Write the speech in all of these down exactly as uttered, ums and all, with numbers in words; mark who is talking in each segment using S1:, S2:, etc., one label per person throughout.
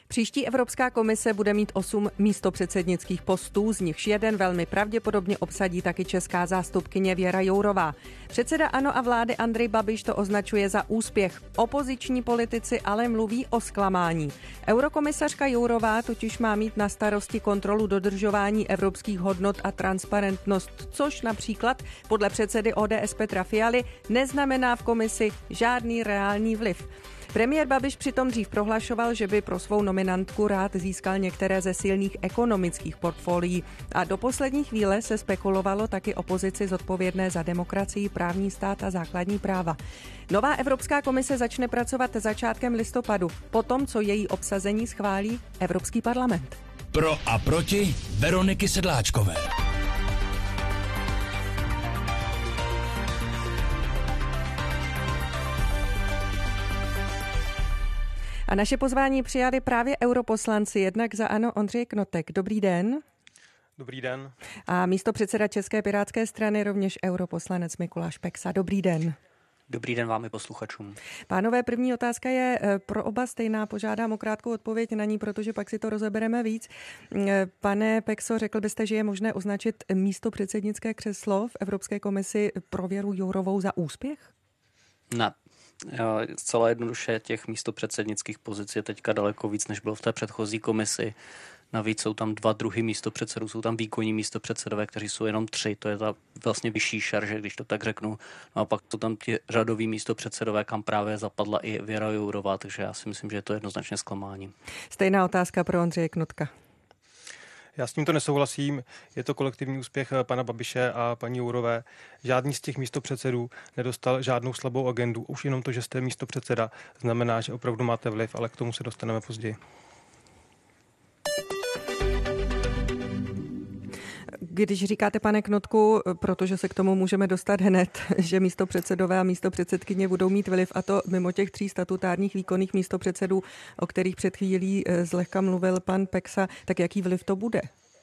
S1: Příští Evropská komise bude mít osm místopředsednických postů, z nichž jeden velmi pravděpodobně obsadí taky česká zástupkyně Věra Jourová. Předseda ANO a vlády Andrej Babiš to označuje za úspěch. Opoziční politici ale mluví o zklamání. Eurokomisařka Jourová totiž má mít na starosti kontrolu dodržování evropských hodnot a transparentnost, což například podle předsedy O D S Petra Fialy neznamená v komisi žádný reálný vliv. Premiér Babiš přitom dřív prohlašoval, že by pro svou nominantku rád získal některé ze silných ekonomických portfolií. A do poslední chvíle se spekulovalo taky o pozici zodpovědné za demokracii, právní stát a základní práva. Nová Evropská komise začne pracovat začátkem listopadu, potom co její obsazení schválí Evropský parlament.
S2: Pro a proti Veroniky Sedláčkové.
S1: A naše pozvání přijali právě europoslanci, jednak za ANO Ondřej Knotek. Dobrý den.
S3: Dobrý den.
S1: A místopředseda České pirátské strany rovněž europoslanec Mikuláš Peksa. Dobrý den.
S4: Dobrý den vám i posluchačům.
S1: Pánové, první otázka je pro oba stejná. Požádám o krátkou odpověď na ní, protože pak si to rozebereme víc. Pane Pekso, řekl byste, že je možné označit místopředsednické křeslo v Evropské komisi pro Věru Jourovou za úspěch?
S4: Ne. Zcela jednoduše těch místopředsednických pozic je teďka daleko víc, než bylo v té předchozí komisi. Navíc jsou tam dva druhy místopředsedů, jsou tam výkonní místopředsedové, kteří jsou jenom tři, to je ta vlastně vyšší šarže, když to tak řeknu. No a pak jsou tam ti řadoví místopředsedové, kam právě zapadla i Věra Jourová, takže já si myslím, že je to jednoznačně zklamání.
S1: Stejná otázka pro Ondřeje Knotka.
S3: Já s tímto nesouhlasím. Je to kolektivní úspěch pana Babiše a paní Jourové. Žádný z těch místopředsedů nedostal žádnou slabou agendu. Už jenom to, že jste místopředseda, znamená, že opravdu máte vliv, ale k tomu se dostaneme později.
S1: Když říkáte, pane Knotku, protože se k tomu můžeme dostat hned, že místopředsedové a místopředsedkyně budou mít vliv, a to mimo těch tří statutárních výkonných místopředsedů, o kterých před chvílí zlehka mluvil pan Peksa, tak jaký vliv to bude?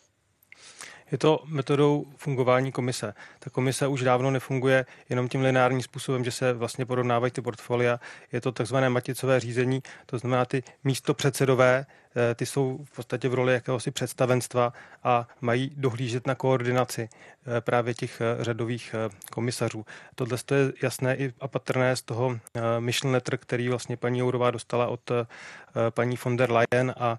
S3: Je to metodou fungování komise. Ta komise už dávno nefunguje jenom tím lineárním způsobem, že se vlastně porovnávají ty portfolia. Je to takzvané maticové řízení, to znamená ty místopředsedové, ty jsou v podstatě v roli jakéhosi představenstva a mají dohlížet na koordinaci právě těch řadových komisařů. Tohle je jasné a patrné z toho mission letter, který vlastně paní Jourová dostala od paní von der Leyen, a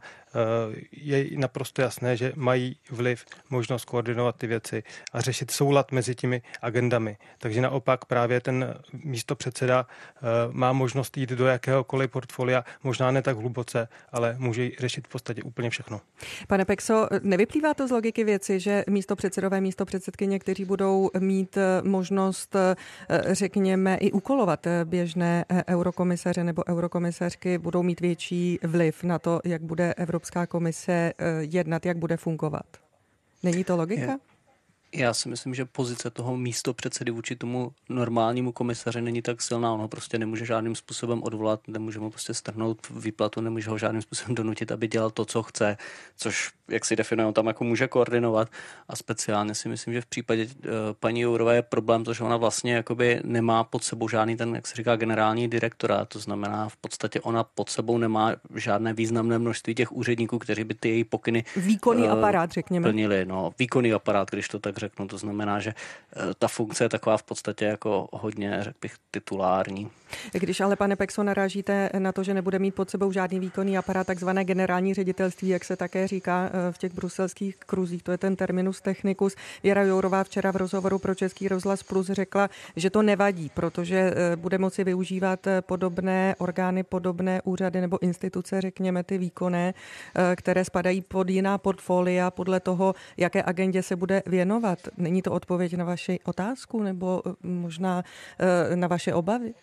S3: je naprosto jasné, že mají vliv, možnost koordinovat ty věci a řešit soulad mezi těmi agendami. Takže naopak právě ten místopředseda má možnost jít do jakéhokoliv portfolia, možná ne tak hluboce, ale může řešit v podstatě úplně všechno.
S1: Pane Pekso, nevyplývá to z logiky věci, že místopředsedové, místopředsedkyně, kteří budou mít možnost, řekněme, i úkolovat běžné eurokomisaře nebo eurokomisařky, budou mít větší vliv na to, jak bude Evropská komise jednat, jak bude fungovat? Není to logika?
S4: Je. Já si myslím, že pozice toho místopředsedy vůči tomu normálnímu komisaři není tak silná. Ono prostě nemůže žádným způsobem odvolat, nemůže mu prostě strhnout výplatu, nemůže ho žádným způsobem donutit, aby dělal to, co chce, což, jak si definuje, on tam jako může koordinovat. A speciálně si myslím, že v případě uh, paní Jourové je problém to, že ona vlastně jakoby nemá pod sebou žádný ten, jak se říká, generální direktorát. To znamená, v podstatě ona pod sebou nemá žádné významné množství těch úředníků, kteří by ty její pokyny
S1: výkonný uh, aparát, řekněme.
S4: Plnili. No, výkonný aparát, když to tak řeknu. To znamená, že ta funkce je taková v podstatě jako hodně, řekl bych, titulární.
S1: Když ale, pane Pekso, narážíte na to, že nebude mít pod sebou žádný výkonný aparát, takzvané generální ředitelství, jak se také říká v těch bruselských kruzích, to je ten terminus technicus. Věra Jourová včera v rozhovoru pro Český rozhlas Plus řekla, že to nevadí, protože bude moci využívat podobné orgány, podobné úřady nebo instituce, řekněme ty výkonné, které spadají pod jiná portfolia podle toho, jaké agendě se bude věnovat. Není to odpověď na vaši otázku nebo možná na vaše obavy?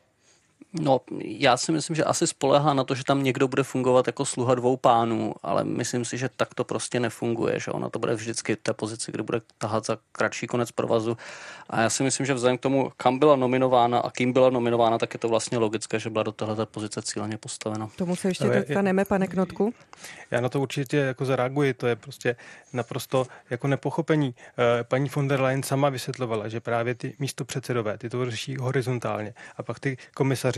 S4: No, já si myslím, že asi spoléhá na to, že tam někdo bude fungovat jako sluha dvou pánů, ale myslím si, že tak to prostě nefunguje, že ona to bude vždycky v té pozici, kde bude tahat za kratší konec provazu. A já si myslím, že vzhledem k tomu, kam byla nominována a kým byla nominována, tak je to vlastně logické, že byla do téhle pozice cíleně postavena.
S1: Tomu se ještě dostaneme, pane Knotku.
S3: Já na to určitě jako zareaguji, to je prostě naprosto jako nepochopení. Paní von der Leyen sama vysvětlovala, že právě ty místopředsedové, ty to řeší horizontálně a pak ty komisaři,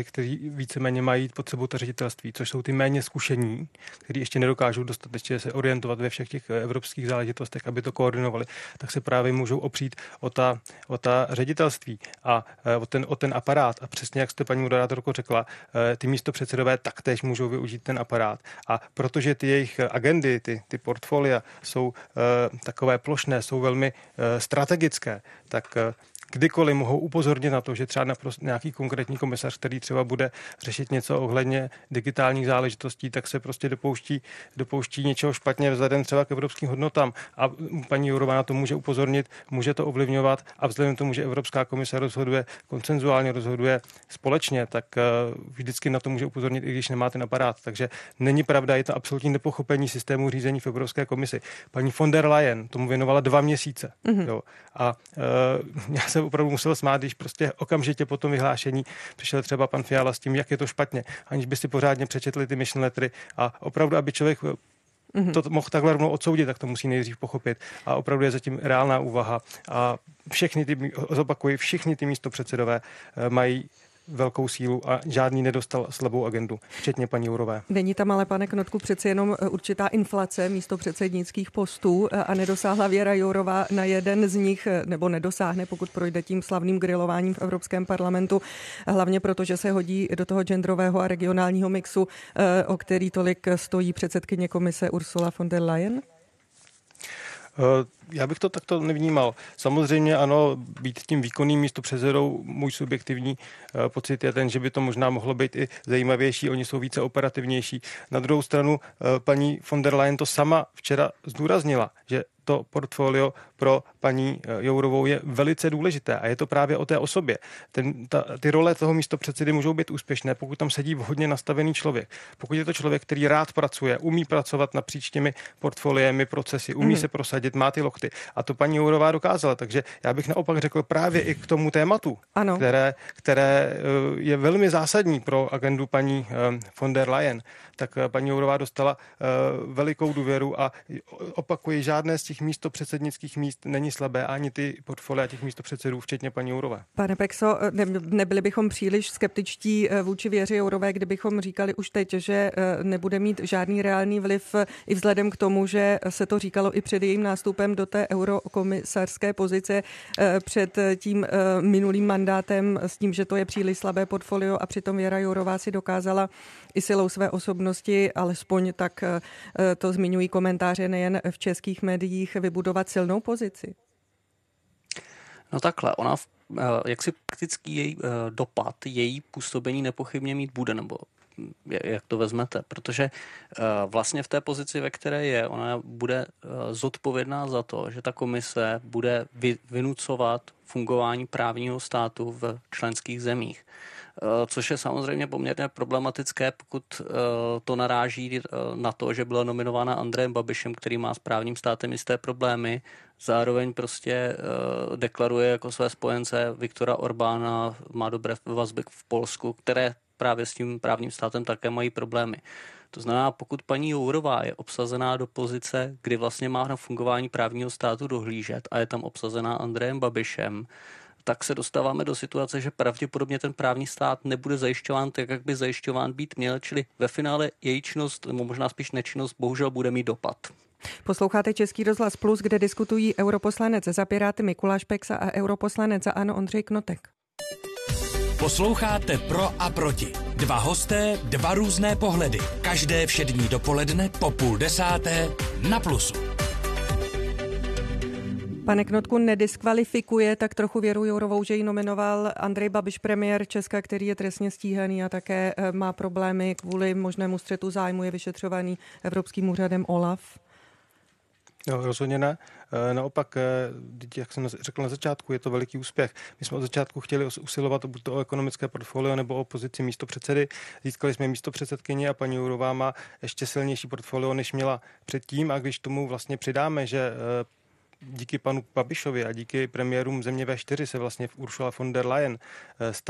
S3: kteří víceméně mají pod sebou ta ředitelství, což jsou ty méně zkušení, kteří ještě nedokážou dostatečně se orientovat ve všech těch evropských záležitostech, aby to koordinovali, tak se právě můžou opřít o ta, o ta ředitelství a o ten, o ten aparát. A přesně jak jste, paní moderátorko, řekla, ty místopředsedové taktéž můžou využít ten aparát. A protože ty jejich agendy, ty, ty portfolia jsou uh, takové plošné, jsou velmi uh, strategické, tak uh, kdykoliv mohou upozornit na to, že třeba naprosto nějaký konkrétní komisař, který třeba bude řešit něco ohledně digitálních záležitostí, tak se prostě dopouští, dopouští něčeho špatně vzhledem třeba k evropským hodnotám. A paní Jourová na to může upozornit, může to ovlivňovat a vzhledem k tomu, že Evropská komise rozhoduje konsenzuálně, rozhoduje společně, tak vždycky na to může upozornit, i když nemá ten aparát. Takže není pravda, je to absolutní nepochopení systému řízení v Evropské komisi. Paní von der Leyen tomu věnovala dva měsíce. Mm-hmm. Jo. A uh, já jsem opravdu musel smát, když prostě okamžitě po tom vyhlášení přišel třeba pan Fiala s tím, jak je to špatně, aniž by si pořádně přečetli ty mission lettery a opravdu, aby člověk to mohl takhle rovnou odsoudit, tak to musí nejdřív pochopit. A opravdu je zatím reálná úvaha a všechny ty, zopakuji, všichni ty místopředsedové mají velkou sílu a žádný nedostal slabou agendu, včetně paní Jourové.
S1: Není tam ale, pane Knotku, přeci jenom určitá inflace místopředsednických postů a nedosáhla Věra Jourová na jeden z nich, nebo nedosáhne, pokud projde tím slavným grilováním v Evropském parlamentu, hlavně proto, že se hodí do toho genderového a regionálního mixu, o který tolik stojí předsedkyně komise Ursula von der Leyen?
S3: Já bych to takto nevnímal. Samozřejmě ano, být tím výkonným místopředsedou, můj subjektivní pocit je ten, že by to možná mohlo být i zajímavější, oni jsou více operativnější. Na druhou stranu paní von der Leyen to sama včera zdůraznila, že to portfolio pro paní Jourovou je velice důležité a je to právě o té osobě. Ten, ta, ty role toho místopředsedy můžou být úspěšné, pokud tam sedí vhodně nastavený člověk. Pokud je to člověk, který rád pracuje, umí pracovat napříč těmi portfoliemi, procesy, umí mm. se prosadit, má ty lokty. A to paní Jourová dokázala. Takže já bych naopak řekl právě i k tomu tématu, ano. Které, které je velmi zásadní pro agendu paní von der Leyen, tak paní Jourová dostala velikou důvěru a opakuji, žádné z těch místopředsednických míst není slabé, ani ty portfolia těch místopředsedů, včetně paní Jourové.
S1: Pane Pexo, ne, nebyli bychom příliš skeptičtí vůči Věře Jourové, kdybychom říkali už teď, že nebude mít žádný reálný vliv i vzhledem k tomu, že se to říkalo i před jejím nástupem do té eurokomisařské pozice před tím minulým mandátem s tím, že to je příliš slabé portfolio a přitom Věra Jourová si dokázala i silou své osobnosti, alespoň tak to zmiňují komentáře nejen v českých médiích, vybudovat silnou pozici?
S4: No takhle, ona, jak si praktický její dopad, její působení nepochybně mít bude, nebo jak to vezmete, protože vlastně v té pozici, ve které je, ona bude zodpovědná za to, že ta komise bude vynucovat fungování právního státu v členských zemích. Což je samozřejmě poměrně problematické, pokud to naráží na to, že byla nominována Andrejem Babišem, který má s právním státem jisté problémy, zároveň prostě deklaruje jako své spojence Viktora Orbána, má dobré vazby v Polsku, které právě s tím právním státem také mají problémy. To znamená, pokud paní Jourová je obsazená do pozice, kdy vlastně má na fungování právního státu dohlížet a je tam obsazená Andrejem Babišem, tak se dostáváme do situace, že pravděpodobně ten právní stát nebude zajišťován tak, jak by zajišťován být měl, čili ve finále její činnost, nebo možná spíš nečinnost, bohužel bude mít dopad.
S1: Posloucháte Český rozhlas Plus, kde diskutují europoslanec za Piráty Mikuláš Peksa a europoslanec za ANO Ondřej Knotek.
S2: Posloucháte Pro a proti. Dva hosté, dva různé pohledy. Každé všední dopoledne po půl desáté na Plusu.
S1: Pane Knotku, nediskvalifikuje tak trochu Věru Jourovou, že ji nominoval Andrej Babiš, premiér Česka, který je trestně stíhaný a také má problémy kvůli možnému střetu zájmu, je vyšetřovaný Evropským úřadem OLAF?
S3: No, rozhodně ne. Naopak, jak jsem řekl na začátku, je to veliký úspěch. My jsme od začátku chtěli usilovat buď to o ekonomické portfolio nebo o pozici místopředsedy. Získali jsme místopředsedkyni a paní Jourová má ještě silnější portfolio, než měla předtím. A když tomu vlastně přidáme, že díky panu Babišovi a díky premiérům země vé čtyři se vlastně Ursula von der Leyen stala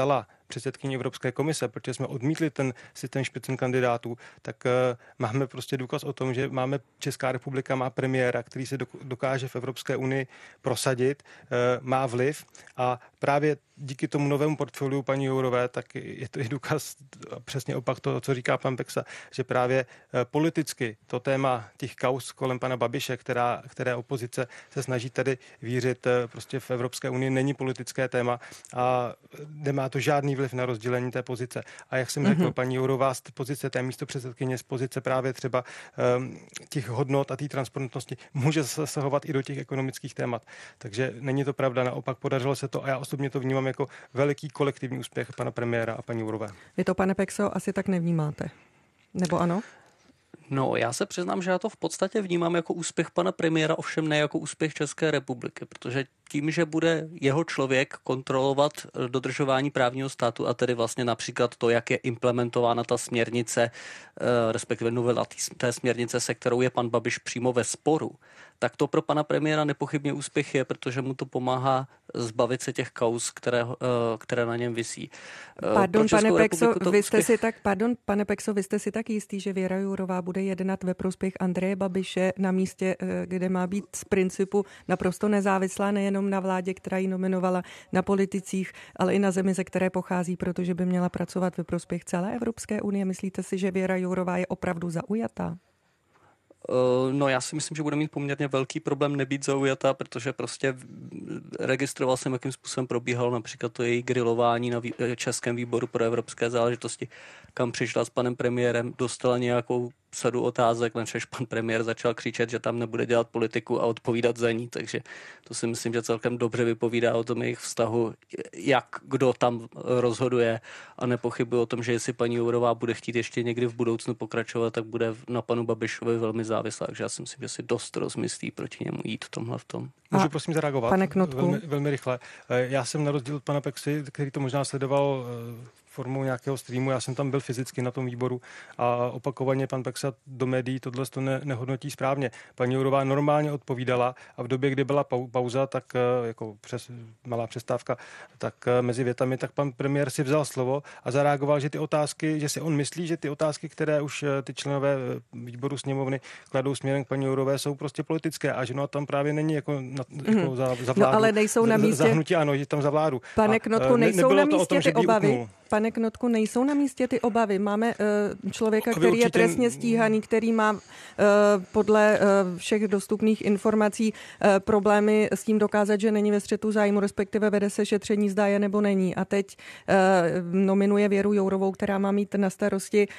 S3: předsedkyní Evropské komise, protože jsme odmítli ten systém Spitzenkandidátů, tak máme prostě důkaz o tom, že máme Česká republika má premiéra, který se dokáže v Evropské unii prosadit, má vliv a právě díky tomu novému portfoliu paní Jourové, tak je to i důkaz přesně opak toho, co říká pan Peksa, že právě politicky to téma těch kauz kolem pana Babiše, která, které opozice se snaží tady vířit prostě v Evropské unii, není politické téma a nemá to žádný vliv na rozdělení té pozice. A jak jsem mm-hmm. řekl, paní Jourová z pozice té místopředsedkyně, z pozice právě třeba um, těch hodnot a té transparentnosti může zasahovat i do těch ekonomických témat. Takže není to pravda, naopak podařilo se to a já osobně to vnímám jako veliký kolektivní úspěch pana premiéra a paní Jourové.
S1: Vy to, pane Pekso, asi tak nevnímáte. Nebo ano?
S4: No, já se přiznám, že já to v podstatě vnímám jako úspěch pana premiéra, ovšem ne jako úspěch České republiky, protože tím, že bude jeho člověk kontrolovat dodržování právního státu a tedy vlastně například to, jak je implementována ta směrnice, respektive novela té směrnice, se kterou je pan Babiš přímo ve sporu, tak to pro pana premiéra nepochybně úspěch je, protože mu to pomáhá zbavit se těch kauz, které, které na něm visí.
S1: Pardon, pane Pekso, vy jste si tak, pardon, pane Pekso, vy jste si tak jistý, že Věra Jourová bude jednat ve prospěch Andreje Babiše na místě, kde má být z principu naprosto nezávislá, nejenom na vládě, která ji nominovala, na politicích, ale i na zemi, ze které pochází, protože by měla pracovat ve prospěch celé Evropské unie. Myslíte si, že Věra Jourová je opravdu zaujatá?
S4: No, já si myslím, že bude mít poměrně velký problém nebýt zaujatá, protože prostě registroval jsem, jakým způsobem probíhalo například to její grilování na Českém výboru pro evropské záležitosti, kam přišla s panem premiérem, dostala nějakou sadu otázek, než pan premiér začal křičet, že tam nebude dělat politiku a odpovídat za ní, takže to si myslím, že celkem dobře vypovídá o tom jejich vztahu, jak kdo tam rozhoduje a nepochybuji o tom, že jestli paní Jourová bude chtít ještě někdy v budoucnu pokračovat, tak bude na panu Babišovi velmi závislá, takže já si myslím, že si dost rozmyslí proti němu jít v tomhle v tom.
S3: Můžu prosím zareagovat?
S1: Pane Knotku.
S3: Velmi, velmi rychle. Já jsem na rozdíl od pana Peksy, který to možná sledoval formou nějakého streamu, já jsem tam byl fyzicky na tom výboru a opakovaně pan Peksa do médií tohle to ne, nehodnotí správně. Paní Jourová normálně odpovídala a v době, kdy byla pauza, tak jako přes, malá přestávka, tak mezi větami, tak pan premiér si vzal slovo a zareagoval, že ty otázky, že si on myslí, že ty otázky, které už ty členové výboru sněmovny kladou směrem k paní Jourové, jsou prostě politické a že no tam právě není jako, na, jako za, za vládu.
S1: No ale nejsou na místě.
S3: Zahnutí ano, je tam za vládu.
S1: Pane Knotku, nejsou na místě
S3: tom,
S1: ty obavy. Pane Knotku, nejsou na místě ty obavy. Máme uh, člověka, který určitě je trestně stíhaný, který má uh, podle uh, všech dostupných informací uh, problémy s tím dokázat, že není ve střetu zájmu, respektive vede se šetření, zda je nebo není. A teď uh, nominuje Věru Jourovou, která má mít na starosti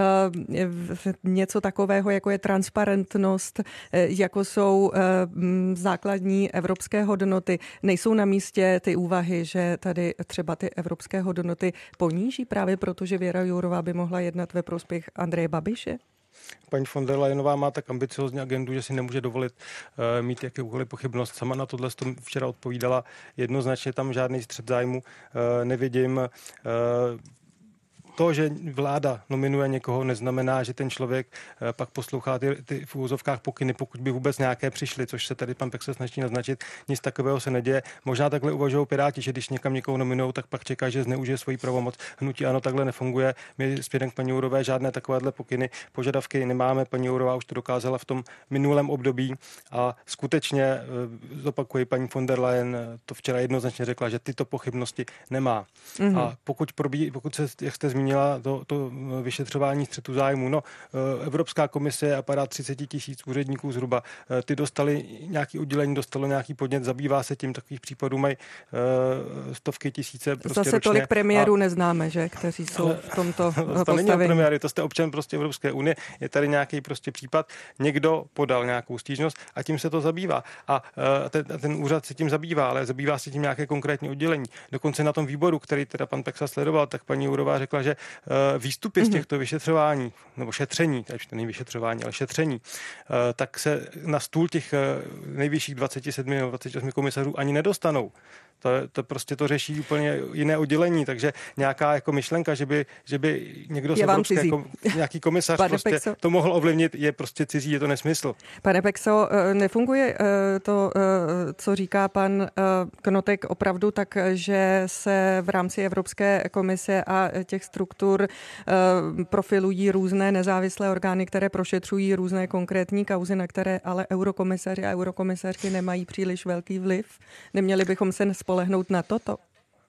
S1: uh, něco takového, jako je transparentnost, uh, jako jsou uh, základní evropské hodnoty. Nejsou na místě ty úvahy, že tady třeba ty evropské hodnoty poníží právě proto, že Věra Jourová by mohla jednat ve prospěch Andreje Babiše?
S3: Paní von der Leyenová má tak ambiciozní agendu, že si nemůže dovolit uh, mít jakoukoliv pochybnost. Sama na tohle včera odpovídala jednoznačně, tam žádný střet zájmu uh, nevidím. Uh, To, že vláda nominuje někoho, neznamená, že ten člověk pak poslouchá ty, ty v úvozovkách pokyny, pokud by vůbec nějaké přišly, což se tady pan Peksa snaží naznačit. Nic takového se neděje. Možná takhle uvažují Piráti, že když někam někoho nominují, tak pak čeká, že zneužije svoji pravomoc. Hnutí ano, takhle nefunguje. My směrem k paní Jourové žádné takovéhle pokyny, požadavky nemáme. Paní Jourová už to dokázala v tom minulém období a skutečně zopakuji, paní von der Leyen to včera jednoznačně řekla, že tyto pochybnosti nemá. Mm-hmm. A pokud probí, pokud se, jak jste zmínili, To, to vyšetřování střetu zájmu. No, Evropská komise aparát třicet tisíc úředníků zhruba. Ty dostali nějaký oddělení, dostalo nějaký podnět, zabývá se tím, takových případů mají uh, stovky tisíce. Prostě
S1: Zase
S3: ročně.
S1: Tolik premiérů a... neznáme, že, kteří jsou v tomto
S3: to
S1: postavení.
S3: není premiéry, to jste občan prostě Evropské unie. Je tady nějaký prostě případ, někdo podal nějakou stížnost a tím se to zabývá. A uh, ten, ten úřad se tím zabývá, ale zabývá se tím nějaké konkrétní oddělení. Dokonce na tom výboru, který teda pan Peksa sledoval, tak paní Jourová řekla, že výstupy z těchto vyšetřování, nebo šetření, takže to není vyšetřování, ale šetření, tak se na stůl těch nejvyšších dvacet sedm nebo dvacet osm komisařů ani nedostanou. To, to prostě to řeší úplně jiné oddělení, takže nějaká jako myšlenka, že by, že by někdo z Evropské, kom, nějaký komisař prostě Pekso, to mohl ovlivnit, je prostě cizí, je to nesmysl.
S1: Pane Pekso, nefunguje to, co říká pan Knotek, opravdu tak, že se v rámci Evropské komise a těch struktur profilují různé nezávislé orgány, které prošetřují různé konkrétní kauzy, na které ale eurokomisaři a eurokomisařky nemají příliš velký vliv. Neměli bychom se spolehnout na toto?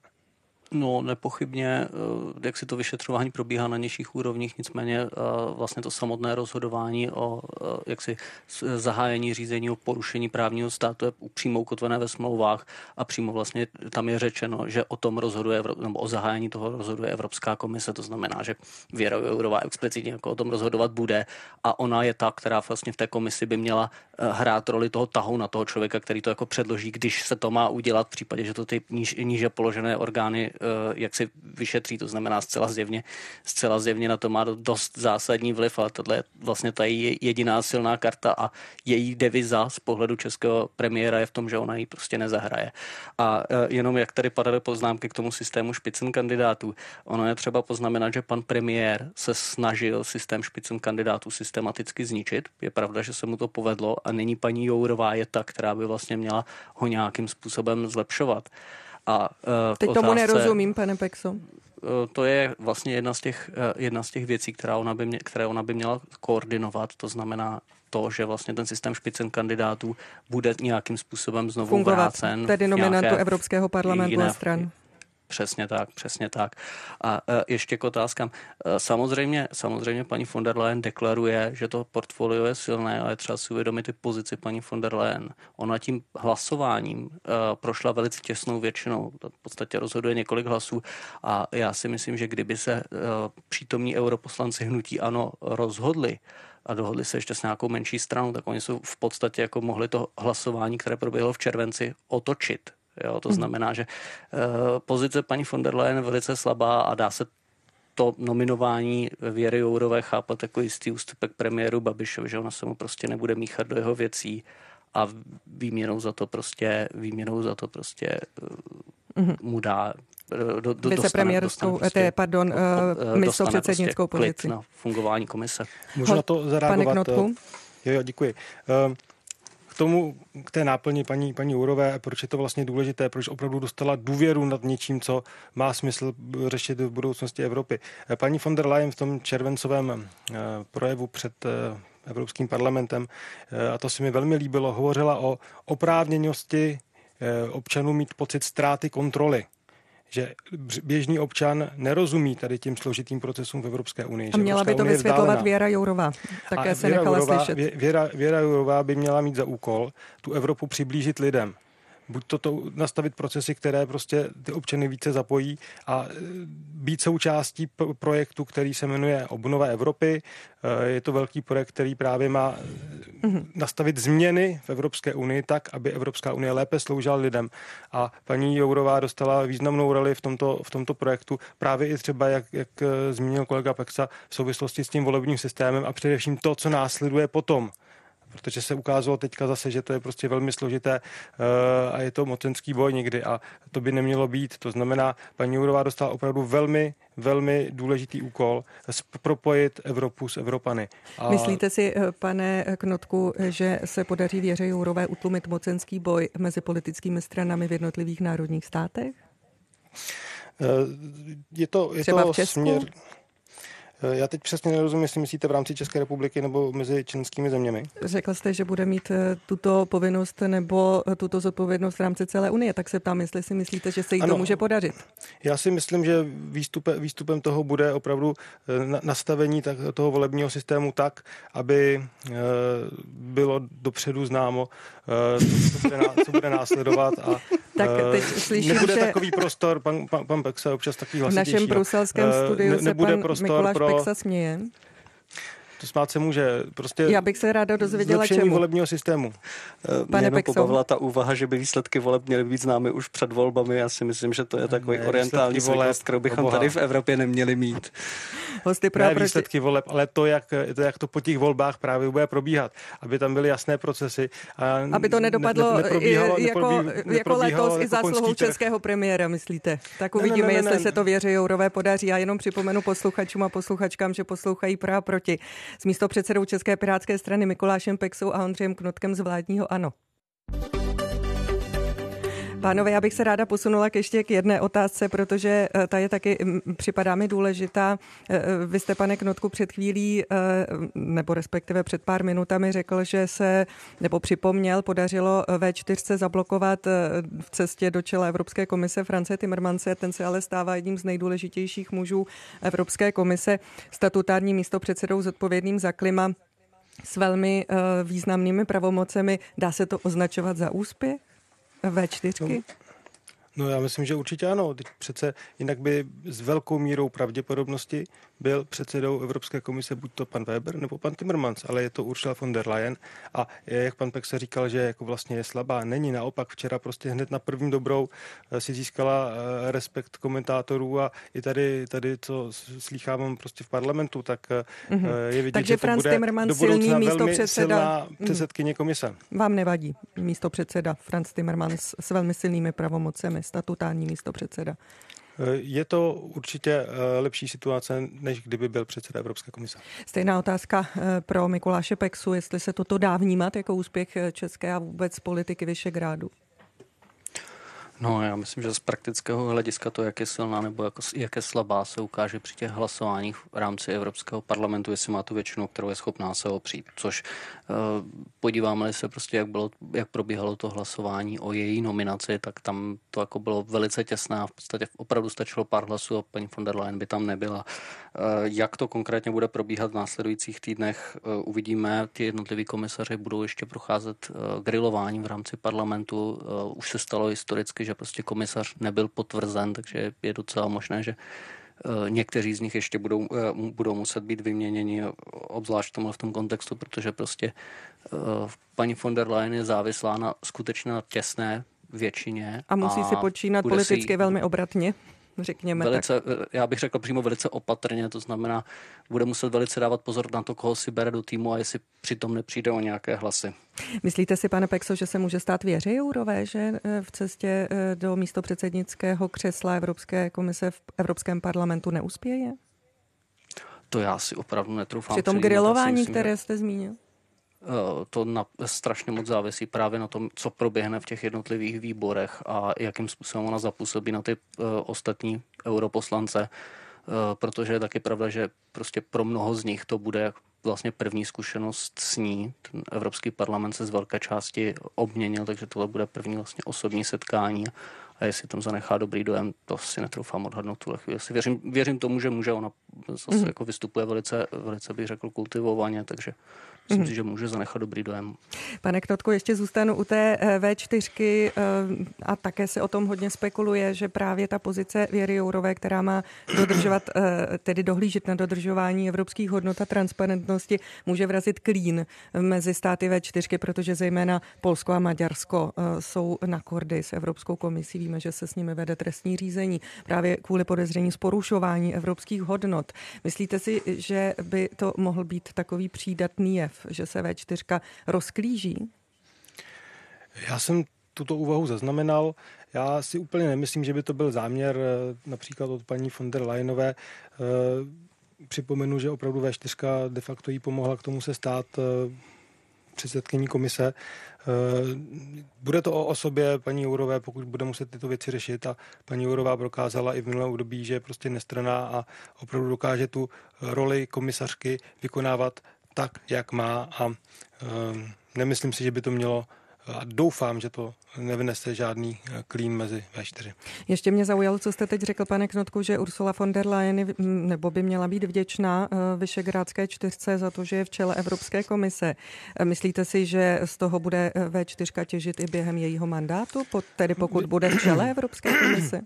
S4: No, nepochybně, jak si to vyšetřování probíhá na nižších úrovních, nicméně vlastně to samotné rozhodování o jaksi zahájení řízení o porušení právního státu je přímo ukotvené ve smlouvách a přímo vlastně tam je řečeno, že o tom rozhoduje, nebo o zahájení toho rozhoduje Evropská komise, to znamená, že Věra Jourová explicitně jako o tom rozhodovat bude a ona je ta, která vlastně v té komisi by měla hrát roli toho tahu na toho člověka, který to jako předloží, když se to má udělat v případě, že to ty níž, níže položené orgány jak si vyšetří, to znamená zcela zjevně, zcela zjevně na to má dost zásadní vliv, ale tohle je vlastně ta její jediná silná karta a její deviza z pohledu českého premiéra je v tom, že ona ji prostě nezahraje. A jenom jak tady padaly poznámky k tomu systému špicenkandidátů, ono je třeba poznamenat, že pan premiér se snažil systém špicenkandidátů systematicky zničit. Je pravda, že se mu to povedlo a nyní paní Jourová je ta, která by vlastně měla ho nějakým způsobem zlepšovat. A, uh,
S1: Teď
S4: otázce,
S1: tomu nerozumím, pane Pekso.
S4: Uh, to je vlastně jedna z těch, uh, jedna z těch věcí, která ona by mě, které ona by měla koordinovat. To znamená to, že vlastně ten systém špicenkandidátů bude nějakým způsobem znovu
S1: fungovat,
S4: vrácen.
S1: Tedy nominantu Evropského parlamentu a stran.
S4: Přesně tak, přesně tak. A e, ještě k otázkám. E, samozřejmě, samozřejmě paní von der Leyen deklaruje, že to portfolio je silné, ale třeba si uvědomit i pozici paní von der Leyen. Ona tím hlasováním e, prošla velice těsnou většinou. V podstatě rozhoduje několik hlasů a já si myslím, že kdyby se e, přítomní europoslanci hnutí ANO rozhodli a dohodli se ještě s nějakou menší stranou, tak oni jsou v podstatě jako mohli to hlasování, které proběhlo v červenci, otočit. Jo, to znamená, že uh, pozice paní von der Leyen je velice slabá a dá se to nominování Věry Jourové chápat jako jistý ústupek premiéru Babišovi, že ona se mu prostě nebude míchat do jeho věcí a výměnou za to prostě, výměnou za to prostě uh, mu dá do, do,
S1: vicepremiérskou, prostě, pardon, uh, místopředsednickou
S4: prostě
S1: pozici.
S4: Na fungování komise.
S3: Můžu na to zareagovat?
S1: Pane Knotku?
S3: Jo, jo, děkuji. Uh, K tomu, k té náplni paní, paní Jourové, proč je to vlastně důležité, proč opravdu dostala důvěru nad něčím, co má smysl řešit v budoucnosti Evropy. Paní von der Leyen v tom červencovém projevu před Evropským parlamentem, a to se mi velmi líbilo, hovořila o oprávněnosti občanů mít pocit ztráty kontroly. Že běžný občan nerozumí tady tím složitým procesům v Evropské unii.
S1: A měla by to vysvětlovat Věra Jourová. Také se nechala
S3: Jourová,
S1: slyšet.
S3: Věra, Věra Jourová by měla mít za úkol tu Evropu přiblížit lidem. Buď to, to nastavit procesy, které prostě ty občany více zapojí a být součástí projektu, který se jmenuje Obnova Evropy. Je to velký projekt, který právě má nastavit změny v Evropské unii tak, aby Evropská unie lépe sloužila lidem. A paní Jourová dostala významnou roli v tomto, v tomto projektu. Právě i třeba, jak, jak zmínil kolega Peksa, v souvislosti s tím volebním systémem a především to, co následuje potom. Protože se ukázalo teďka zase, že to je prostě velmi složité uh, a je to mocenský boj někdy a to by nemělo být. To znamená, paní Jourová dostala opravdu velmi, velmi důležitý úkol propojit Evropu s Evropany. A... Myslíte si,
S1: pane Knotku, že se podaří Věře Jourové utlumit mocenský boj mezi politickými stranami v jednotlivých národních státech?
S3: Uh, je to, je
S1: Třeba
S3: to
S1: v Česku?
S3: Směr... Já teď přesně nerozumím, jestli myslíte v rámci České republiky nebo mezi členskými zeměmi.
S1: Řekl jste, že bude mít tuto povinnost nebo tuto zodpovědnost v rámci celé Unie, tak se ptám, jestli si myslíte, že se jí ano, to může podařit.
S3: Já si myslím, že výstupe, výstupem toho bude opravdu nastavení tak, toho volebního systému tak, aby bylo dopředu známo, co bude, co bude následovat a
S1: tak teď slyším,
S3: nebude
S1: že
S3: takový prostor, pan, pan, pan Peksa občas takový hlasitější.
S1: V našem bruselském studiu ne, se pan
S3: prostor
S1: Mikuláš
S3: pro...
S1: Peksa směje.
S3: To smát se může. Prostě
S1: Já bych se ráda dozvěděla,
S3: zlepšení
S1: čemu.
S3: volebního systému.
S4: Pane Mě jenom pobavila ta úvaha, že by výsledky voleb měly být známy už před volbami. Já si myslím, že to je takový ne, orientální zvyklost, kterou bychom oboha. tady v Evropě neměli mít.
S1: Hosty pro
S3: ne výsledky voleb, ale to jak, to, jak to po těch volbách právě bude probíhat. Aby tam byly jasné procesy. A
S1: aby to nedopadlo ne, neprobíhalo, jako,
S3: neprobíhalo,
S1: jako letos jako i zásluhou českého premiéra, myslíte? Tak uvidíme, ne, ne, ne, jestli ne, se to Věře Jourové podaří. Já jenom připomenu posluchačům a posluchačkám, že poslouchají Pro a proti. S místopředsedou České pirátské strany Mikulášem Peksou a Ondřejem Knutkem z vládního ANO. Pánové, já bych se ráda posunula k ještě k jedné otázce, protože ta je taky, připadá mi důležitá. Vy jste, pane Knutku, před chvílí, nebo respektive před pár minutami řekl, že se, nebo připomněl, podařilo vé čtyři zablokovat v cestě do čela Evropské komise Franze Timmermanse. Ten se ale stává jedním z nejdůležitějších mužů Evropské komise, statutárním místopředsedou zodpovědným za klima s velmi významnými pravomocemi. Dá se to označovat za úspěch? vé čtyři?
S3: No, no já myslím, že určitě ano. Teď přece jinak by s velkou mírou pravděpodobnosti byl předsedou Evropské komise buď to pan Weber nebo pan Timmermans, ale je to Ursula von der Leyen a jak pan Peksa říkal, že jako vlastně je slabá, není, naopak včera prostě hned na první dobrou si získala respekt komentátorů a i tady, tady co slýchávám prostě v parlamentu, tak mm-hmm. je vidět,
S1: takže
S3: že to
S1: Franz
S3: bude
S1: Timmermans,
S3: do budoucna velmi
S1: předseda,
S3: silná předsedkyně komise.
S1: Vám nevadí místopředseda Franz Timmermans s velmi silnými pravomocemi, statutární místopředseda?
S3: Je to určitě lepší situace, než kdyby byl předseda Evropské komise.
S1: Stejná otázka pro Mikuláše Peksu, jestli se toto dá vnímat jako úspěch české a vůbec politiky Visegrádu.
S4: No, já myslím, že z praktického hlediska to, jak je silná nebo jak, jak je slabá, se ukáže při těch hlasováních v rámci Evropského parlamentu, jestli má tu většinu, kterou je schopná se opřít. Což uh, podíváme se prostě, jak, bylo, jak probíhalo to hlasování o její nominaci, tak tam to jako bylo velice těsné a v podstatě opravdu stačilo pár hlasů a paní von der Leyen by tam nebyla. Uh, jak to konkrétně bude probíhat v následujících týdnech, uh, uvidíme. Ti jednotliví komisaři budou ještě procházet uh, grilováním v rámci parlamentu. Uh, už se stalo historicky, že prostě komisař nebyl potvrzen, takže je docela možné, že někteří z nich ještě budou, budou muset být vyměněni, obzvlášť tomu v tom kontextu, protože prostě paní von der Leyen je závislá na skutečně na těsné většině.
S1: A musí a si počínat politicky si velmi obratně. Řekněme
S4: velice,
S1: tak.
S4: Já bych řekl přímo velice opatrně, to znamená, bude muset velice dávat pozor na to, koho si bere do týmu a jestli přitom nepřijde o nějaké hlasy.
S1: Myslíte si, pane Pekso, že se může stát Věře Jourové, že v cestě do místopředsednického křesla Evropské komise v Evropském parlamentu neuspěje?
S4: To já si opravdu netroufám.
S1: Při tom grilování, které jste zmínil?
S4: To na, strašně moc závisí právě na tom, co proběhne v těch jednotlivých výborech a jakým způsobem ona zapůsobí na ty uh, ostatní europoslance, uh, protože je taky pravda, že prostě pro mnoho z nich to bude vlastně první zkušenost s ní. Ten Evropský parlament se z velké části obměnil, takže tohle bude první vlastně osobní setkání a jestli tam zanechá dobrý dojem, to si netroufám odhadnout tuhle chvíli. Věřím, věřím tomu, že může, ona zase mm-hmm. jako vystupuje velice, velice bych řekl kultivovaně, takže myslím mm-hmm. si, že může zanechat dobrý dojem.
S1: Pane Knotku, ještě zůstanu u té vé čtyři a také se o tom hodně spekuluje, že právě ta pozice Věry Jourové, která má dodržovat, tedy dohlížet na dodržování evropských hodnot a transparentnosti, může vrazit klín mezi státy vé čtyři, protože zejména Polsko a Maďarsko jsou na kordy s Evropskou komisí. Víme, že se s nimi vede trestní řízení právě kvůli podezření z porušování evropských hodnot. Myslíte si, že by to mohl být takový přídatný jev, že se vé čtyři rozklíží?
S3: Já jsem tuto úvahu zaznamenal. Já si úplně nemyslím, že by to byl záměr například od paní von der Leyenové. Připomenu, že opravdu vé čtyři de facto jí pomohla k tomu se stát předsedkyní komise. Bude to o osobě paní Jourové, pokud bude muset tyto věci řešit a paní Jourová prokázala i v minulém období, že je prostě nestranná a opravdu dokáže tu roli komisařky vykonávat tak, jak má a nemyslím si, že by to mělo a doufám, že to nevynese žádný klín mezi vé čtyři.
S1: Ještě mě zaujalo, co jste teď řekl, pane Knotku, že Ursula von der Leyen nebo by měla být vděčná Visegrádské čtyřce za to, že je v čele Evropské komise. Myslíte si, že z toho bude vé čtyři těžit i během jejího mandátu, tedy pokud bude v čele Evropské komise?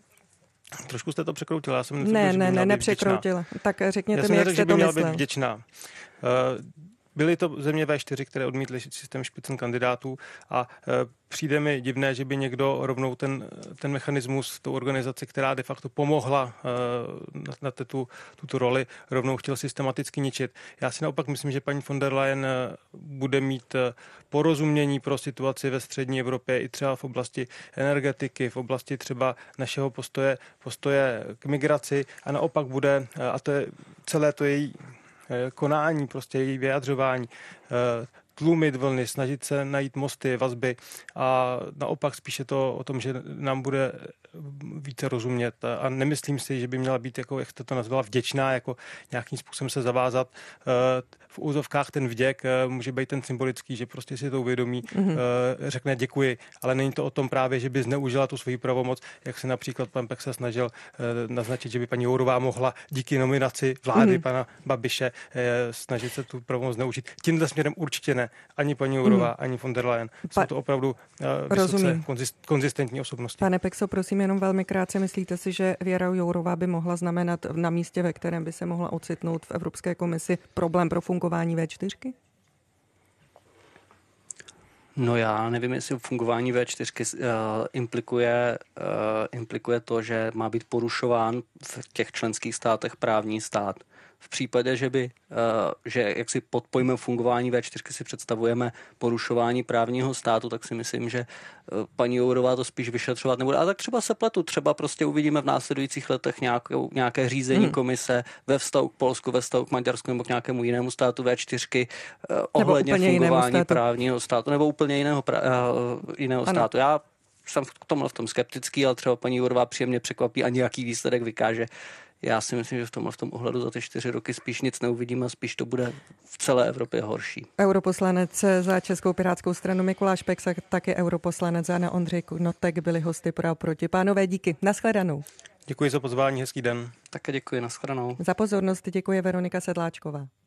S3: Trošku jste to překroutila. Já jsem
S1: ne, ne, ne, nepřekroutila. Tak řekněte mi, jak jste to myslel.
S3: Vděčná. Byly to země vé čtyři, které odmítly systém špicen kandidátů a přijde mi divné, že by někdo rovnou ten, ten mechanismus, tu organizaci, která de facto pomohla na, na tu, tuto roli, rovnou chtěl systematicky ničit. Já si naopak myslím, že paní von der Leyen bude mít porozumění pro situaci ve střední Evropě i třeba v oblasti energetiky, v oblasti třeba našeho postoje, postoje k migraci a naopak bude, a to je celé to její konání, prostě její vyjadřování, tlumit vlny, snažit se najít mosty, vazby a naopak spíše to o tom, že nám bude více rozumět a nemyslím si, že by měla být, jako, jak jste to nazvala, vděčná, jako nějakým způsobem se zavázat. V úzovkách ten vděk může být ten symbolický, že prostě si to uvědomí, mm-hmm. řekne děkuji, ale není to o tom právě, že by zneužila tu svoji pravomoc, jak se například pan Pek se snažil naznačit, že by paní Jourová mohla díky nominaci vlády mm-hmm. pana Babiše snažit se tu pravomoc zneužít. Tímhle směrem určitě ne. Ani paní Jourová, mm. ani von der Leyen. Jsou to opravdu uh, vysoce konzist, konzistentní osobnosti.
S1: Pane Pekso, prosím jenom velmi krátce, myslíte si, že Věra Jourová by mohla znamenat na místě, ve kterém by se mohla ocitnout v Evropské komisi, problém pro fungování vé čtyřky?
S4: No já nevím, jestli fungování vé čtyři uh, implikuje, uh, implikuje to, že má být porušován v těch členských státech právní stát. V případě, že by, uh, že jak si pod pojmem fungování vé čtyři si představujeme porušování právního státu, tak si myslím, že uh, paní Jourová to spíš vyšetřovat nebude. A tak třeba se pletu, třeba prostě uvidíme v následujících letech nějakou, nějaké řízení hmm. komise ve vztahu k Polsku, ve vztahu k Maďarsku nebo k nějakému jinému státu vé čtyři uh, ohledně fungování státu. právního státu nebo úplně jiného, pra, uh, jiného státu. Já jsem k tomu v tom skeptický, ale třeba paní Jourová příjemně překvapí a nějaký výsledek vykáže. Já si myslím, že v tomhle v tom ohledu za ty čtyři roky spíš nic neuvidíme, spíš to bude v celé Evropě horší.
S1: Europoslanec za Českou pirátskou stranu Mikuláš Pek, taky europoslanec Anna Ondřej Knotek byli hosty pro a proti. Pánové, díky. Nashledanou.
S3: Děkuji za pozvání, hezký den.
S4: Také děkuji, nashledanou.
S1: Za pozornost děkuje Veronika Sedláčková.